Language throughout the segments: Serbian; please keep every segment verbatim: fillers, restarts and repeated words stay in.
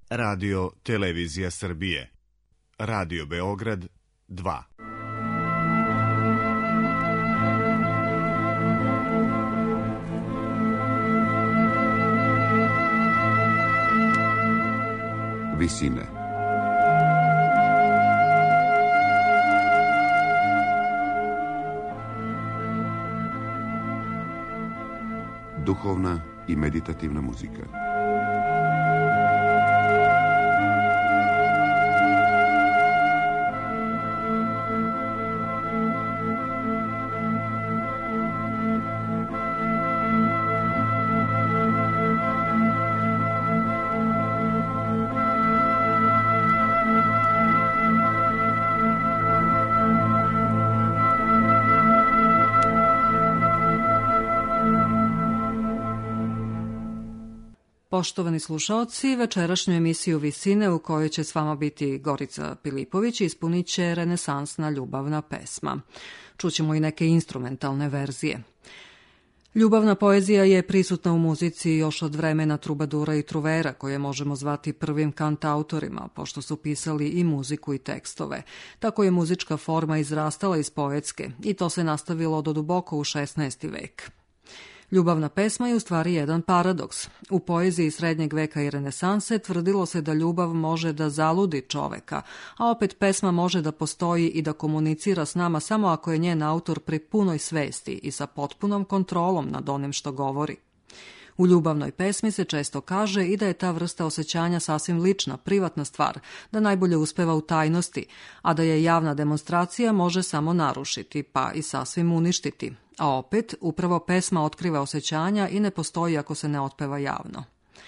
Radio Televizija Srbije. Radio Beograd dva. Visine. Duhovna i meditativna muzika. Poštovani slušaoci, večerašnju emisiju Visine u kojoj će s vama biti Gorica Pilipović ispunit će renesansna ljubavna pesma. Čućemo i neke instrumentalne verzije. Ljubavna poezija je prisutna u muzici još od vremena trubadura i truvera, koje možemo zvati prvim kantautorima, pošto su pisali i muziku i tekstove. Tako je muzička forma izrastala iz poetske i to se nastavilo do duboko u šesnaesti vek. Ljubavna pesma je u stvari jedan paradoks. U poeziji srednjeg veka i renesanse tvrdilo se da ljubav može da zaludi čoveka, a opet pesma može da postoji i da komunicira s nama samo ako je njen autor pri punoj svesti i sa potpunom kontrolom nad onim što govori. U ljubavnoj pesmi se često kaže i da je ta vrsta osjećanja sasvim lična, privatna stvar, da najbolje uspeva u tajnosti, a da je javna demonstracija može samo narušiti, pa i sasvim uništiti. A opet, upravo pesma otkriva osjećanja i ne postoji ako se ne otpeva javno.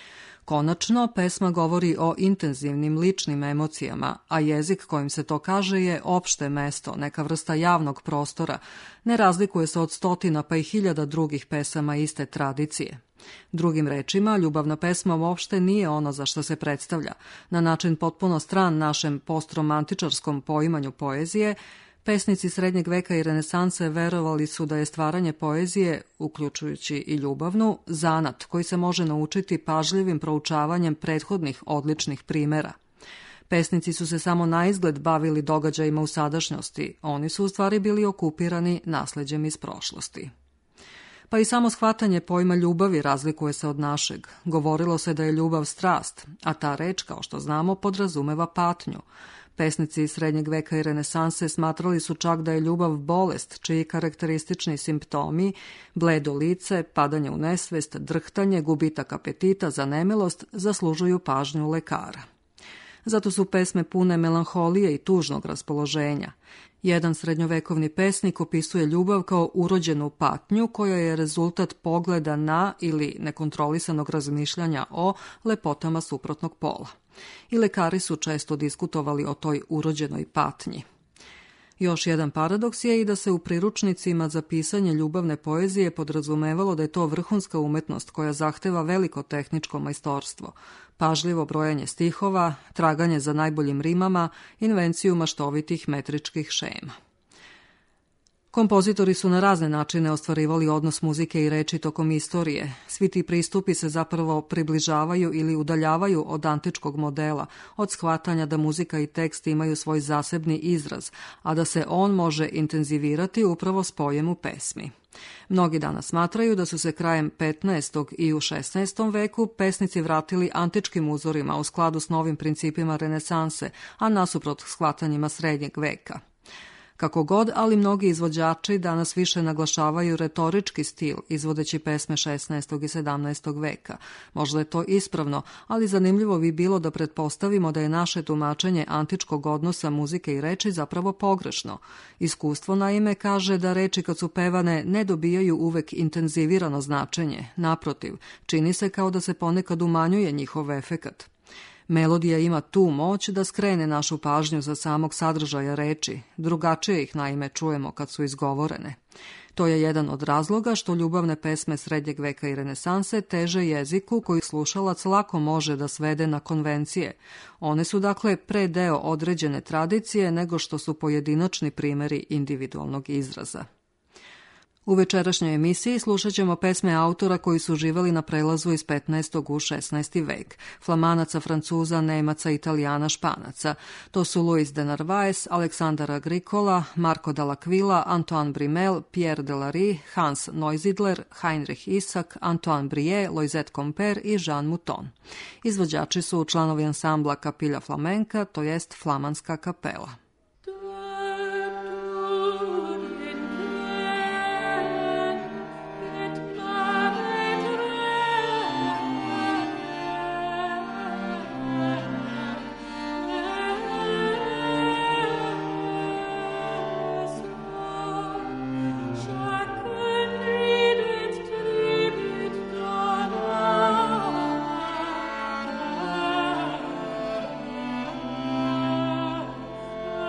Konačno, pesma govori o intenzivnim ličnim emocijama, a jezik kojim se to kaže je opšte mesto, neka vrsta javnog prostora, ne razlikuje se od stotina pa i hiljada drugih pesama iste tradicije. Drugim rečima, ljubavna pesma uopšte nije ono za što se predstavlja. Na način potpuno stran našem postromantičarskom poimanju poezije, pesnici srednjeg veka i renesanse verovali su da je stvaranje poezije, uključujući i ljubavnu, zanat koji se može naučiti pažljivim proučavanjem prethodnih odličnih primera. Pesnici su se samo naizgled bavili događajima u sadašnjosti, oni su u stvari bili okupirani nasleđem iz prošlosti. Pa i samo shvatanje pojma ljubavi razlikuje se od našeg. Govorilo se da je ljubav strast, a ta reč, kao što znamo, podrazumeva patnju. Pesnici iz srednjeg veka i renesanse smatrali su čak da je ljubav bolest, čiji karakteristični simptomi, bledo lice, padanje u nesvest, drhtanje, gubitak apetita, zanemilost, zaslužuju pažnju lekara. Zato su pesme pune melanholije i tužnog raspoloženja. Jedan srednjovekovni pesnik opisuje ljubav kao urođenu patnju koja je rezultat pogleda na ili nekontrolisanog razmišljanja o lepotama suprotnog pola. I lekari su često diskutovali o toj urođenoj patnji. Još jedan paradoks je i da se u priručnicima za pisanje ljubavne poezije podrazumevalo da je to vrhunska umetnost koja zahteva veliko tehničko majstorstvo, pažljivo brojanje stihova, traganje za najboljim rimama, invenciju maštovitih metričkih šema. Kompozitori su na razne načine ostvarivali odnos muzike i reči tokom istorije. Svi ti pristupi se zapravo približavaju ili udaljavaju od antičkog modela, od shvatanja da muzika i tekst imaju svoj zasebni izraz, a da se on može intenzivirati upravo spojem u pesmi. Mnogi danas smatraju da su se krajem petnaestog i u šesnaestom veku pesnici vratili antičkim uzorima u skladu s novim principima renesanse, a nasuprot shvatanjima srednjeg veka. Kako god, ali mnogi izvođači danas više naglašavaju retorički stil, izvodeći pesme šesnaestog i sedamnaestog veka. Možda je to ispravno, ali zanimljivo bi bilo da pretpostavimo da je naše tumačenje antičkog odnosa muzike i reči zapravo pogrešno. Iskustvo naime kaže da reči kad su pevane ne dobijaju uvek intenzivirano značenje, naprotiv, čini se kao da se ponekad umanjuje njihov efekat. Melodija ima tu moć da skrene našu pažnju za samog sadržaja reči, drugačije ih naime čujemo kad su izgovorene. To je jedan od razloga što ljubavne pesme srednjeg veka i renesanse teže jeziku koji slušalac lako može da svede na konvencije. One su dakle pre deo određene tradicije nego što su pojedinačni primeri individualnog izraza. U večerašnjoj emisiji slušat ćemo pesme autora koji su živjeli na prelazu iz petnaestog u šesnaesti vek, Flamanaca, Francuza, Nemaca, Italijana, Španaca. To su Louis de Narvaez, Aleksandar Agricola, Marco dall'Aquila, Antoine Brimel, Pierre Delary, Hans Neusiedler, Heinrich Isaac, Antoine Brie, Loisette Comper i Jean Mouton. Izvođači su članovi ansambla Capilla Flamenca, to jest Flamanska kapela. Oh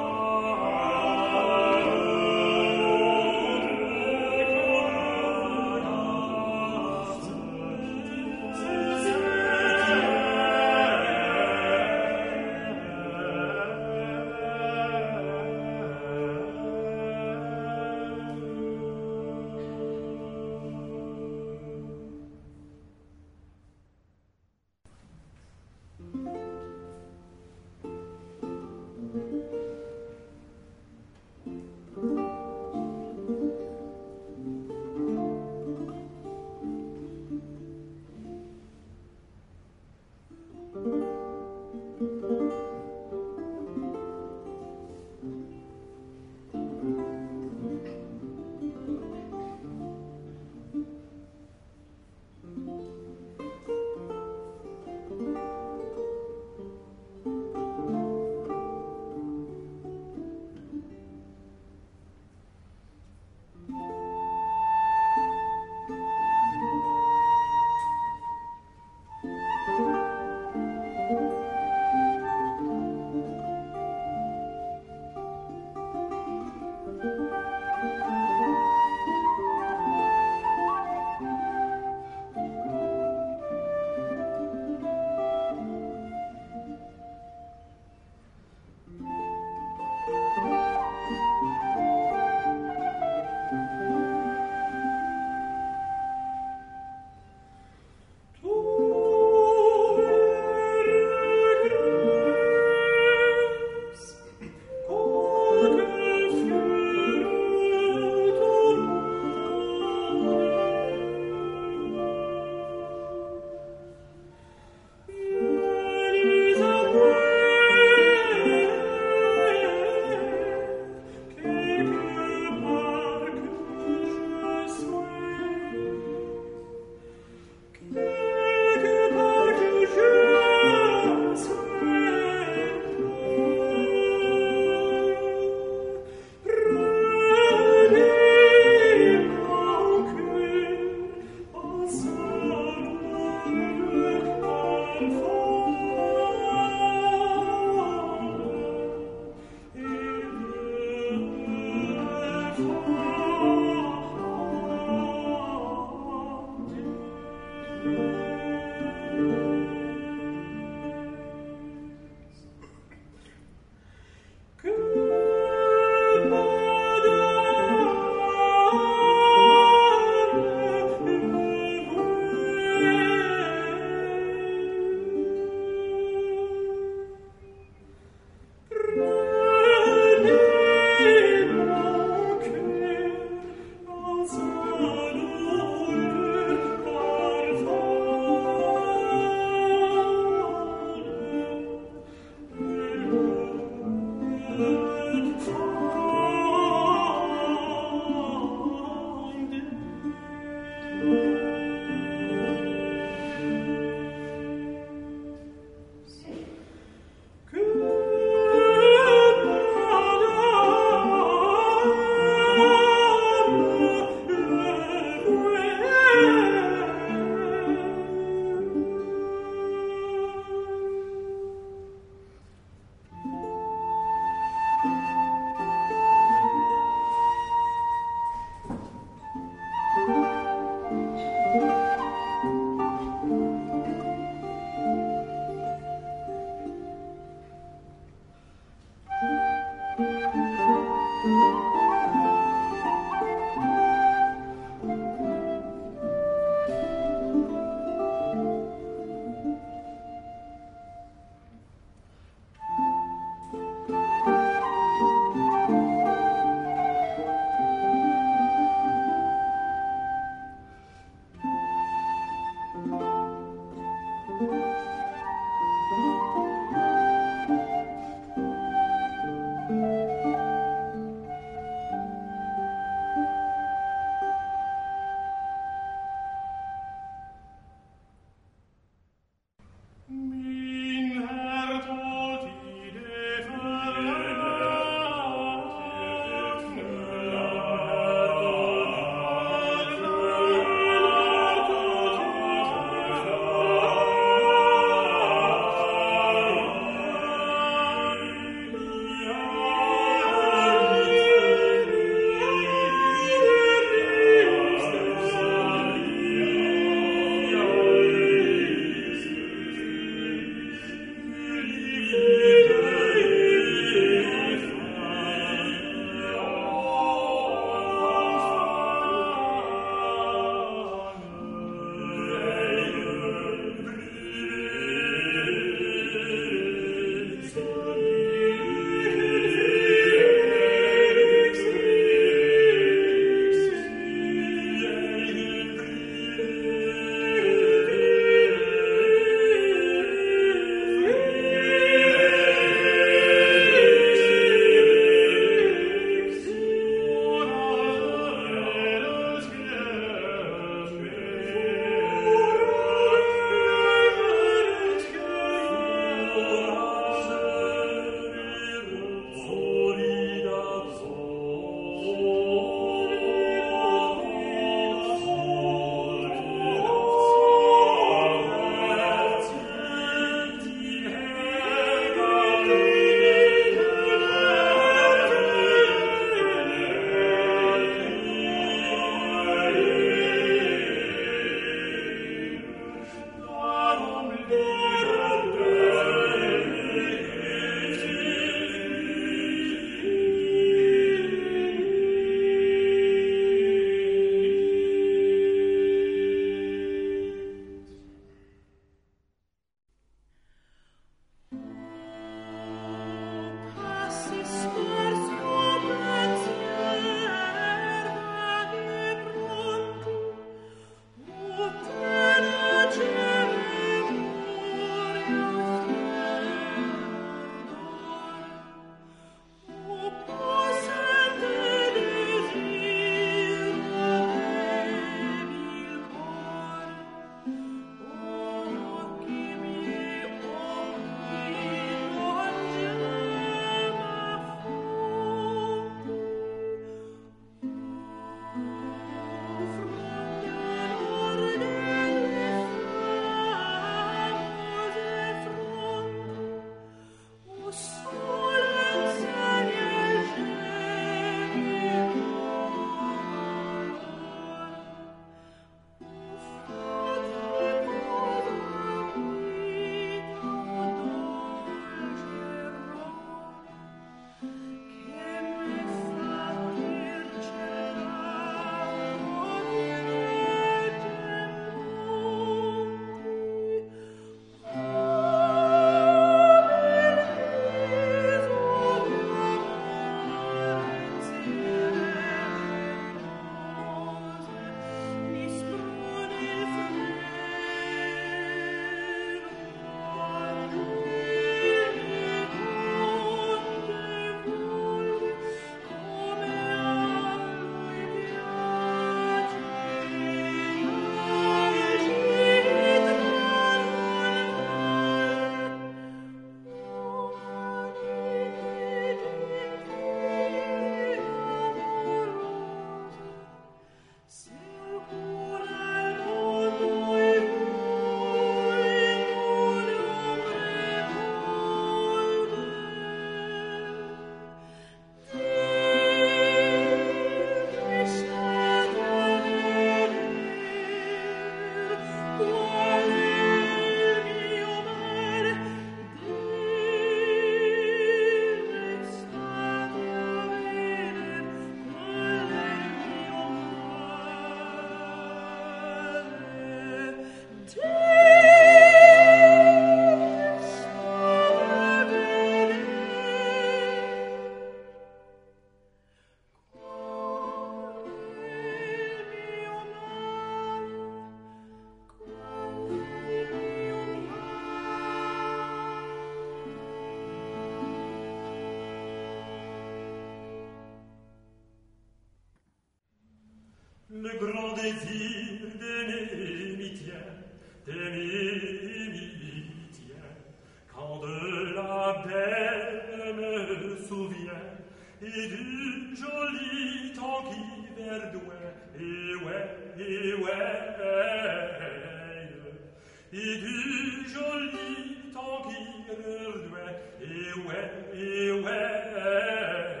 Le grand désir d'aimer m'y tient, d'aimer m'y tient, quand de la belle me souvient, et du joli temps qui verdoie, et ouais, et ouais, et du joli temps qui verdoie, et ouais, et ouais,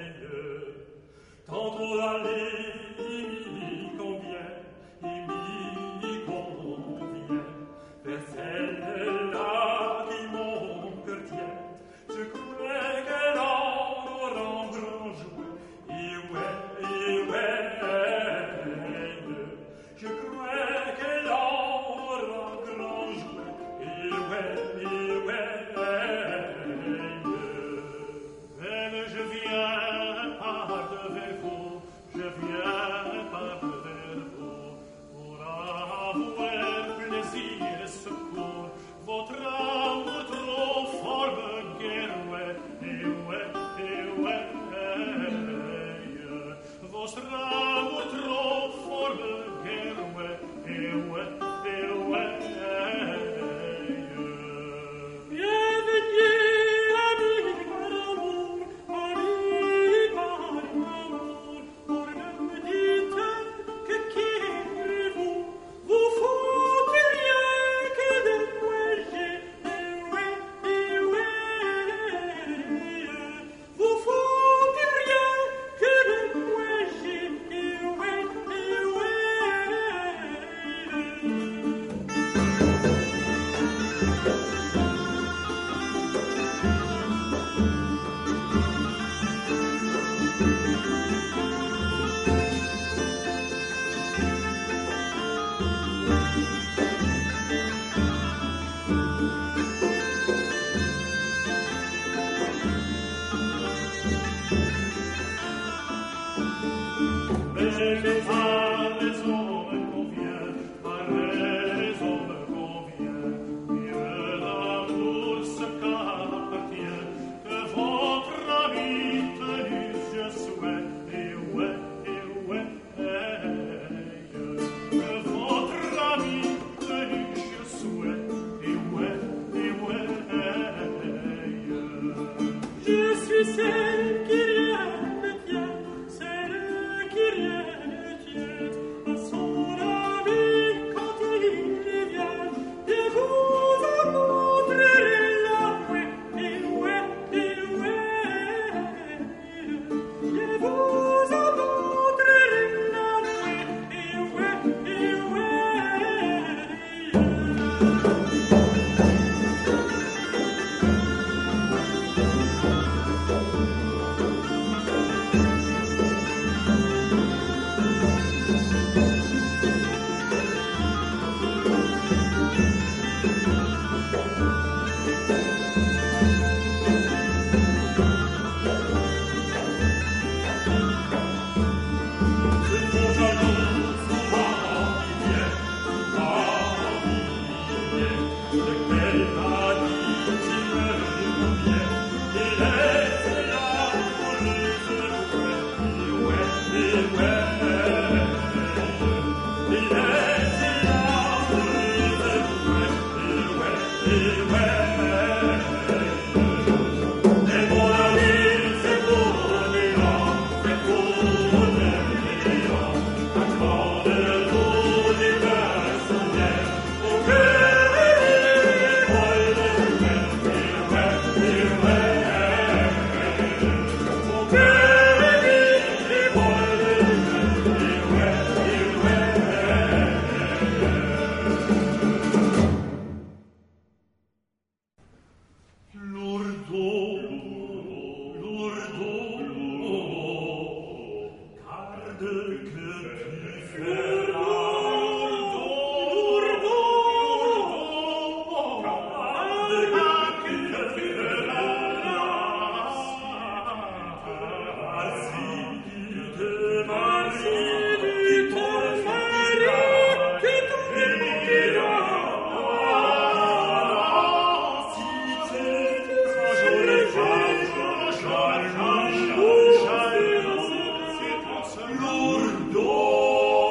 tantôt d'aller m'y convient, et m'y convient, vers celle-là qui mon cœur tient, je crois qu'elle en aura grand joie, et ouais, et ouais, je crois qu'elle en aura grand joie, et ouais, et ouais, même je viens par devers vous, je viens par devers vous, pour avoir plaisir et secours, votre amour trop fort me guère, ouais, et ouais, et ouais, votre amour trop fort me guère, ouais, et ouais, et ouais. Bienvenue, ami par amour, ami par amour, pour me dites que quittez-vous, vous faut rien que de moi j'ai, et ouais, et ouais, vous faut rien que de moi j'ai, et ouais, et ouais. Mais par raison me convient, par raison me convient, mieux l'amour ce qu'appartient, que votre ami tenu je souhaite, et ouais, et ouais, que votre ami tenu je souhaite, et ouais, et ouais, je suis celle qui rien ne tient, celle qui rien ne tient, à son ami quand il vient, et vous en montrerez la voie, et ouais, et ouais, et vous en montrerez la voie, et ouais, et ouais. Lourdes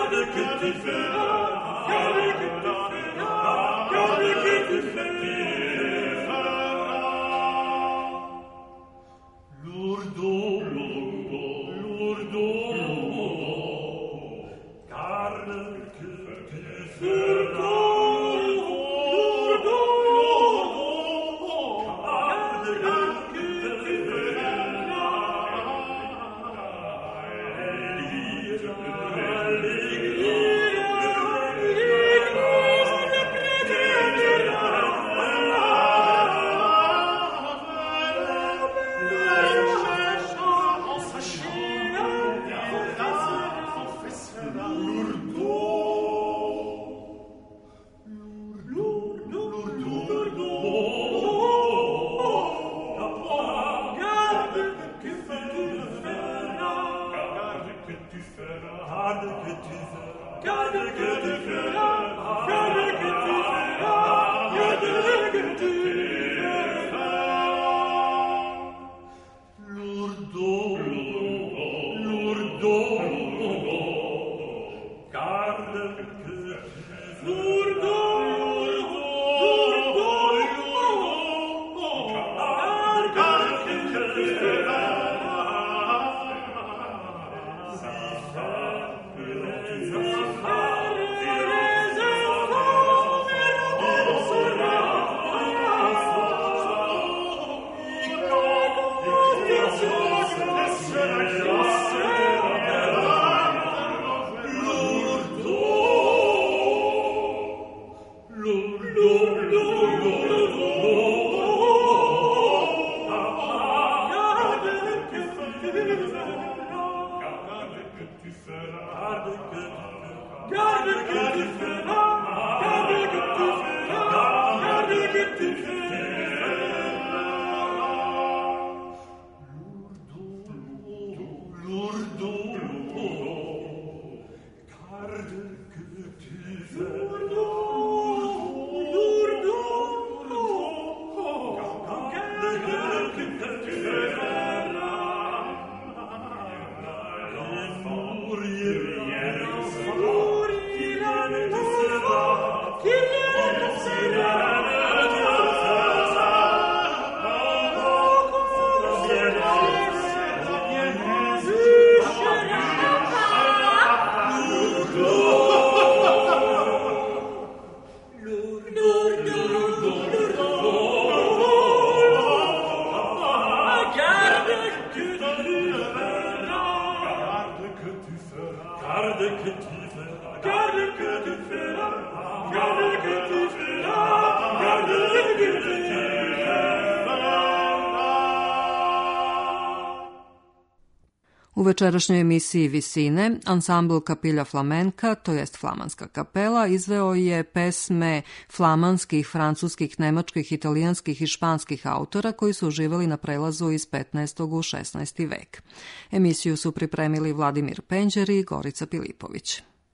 U večerašnjoj emisiji Visine, ansambl Kapilja Flamenka, to jest flamanska kapela, izveo je pesme flamanskih, francuskih, nemačkih, italijanskih i španskih autora koji su uživali na prelazu iz petnaestog u šesnaesti vek. Emisiju su pripremili Vladimir Penđer i Gorica Pilipović.